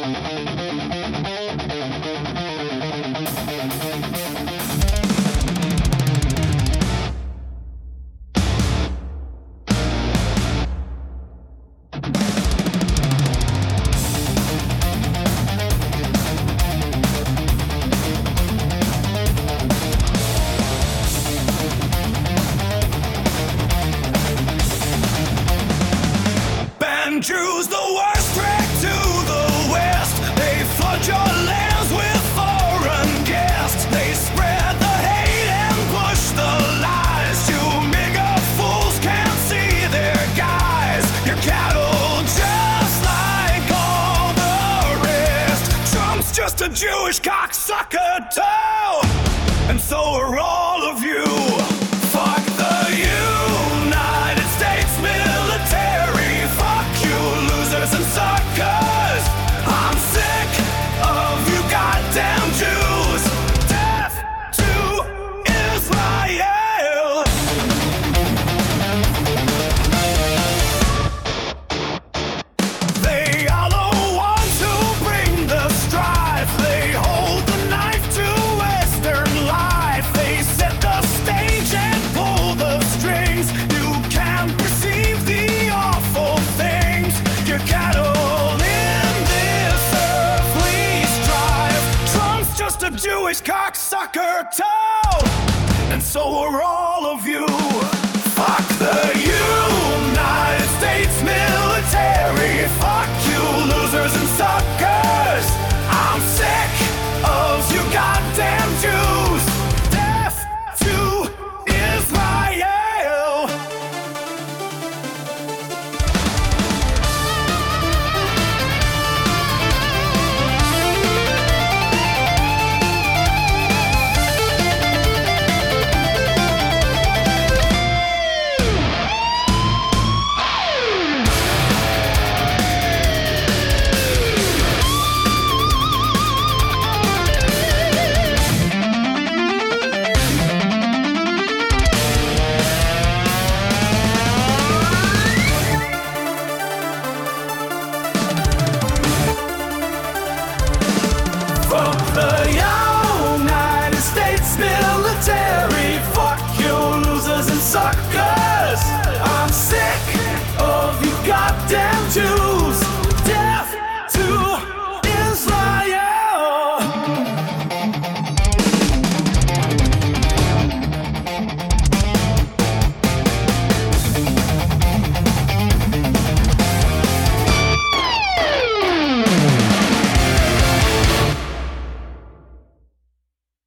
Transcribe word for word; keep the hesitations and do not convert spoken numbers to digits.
Jews, the worst trick to the West. They flood your lands with foreign guests. They spread the hate and push the lies. You mega fools can't see their guys. Your cattle just like all the rest. Trump's just a Jewish cocksucker too, and so are all of you. Fuck the United States military. Fuck you losers and suckers. I'm sick of you goddamn Jews. Death to Israel. They are the ones who bring the strife. They hold the knife to Western life. They set the stage and pull the strings. You can't perceive the awful things. Your cattle in this earthly strife. Trump's just a Jewish cocksucker too, and so are all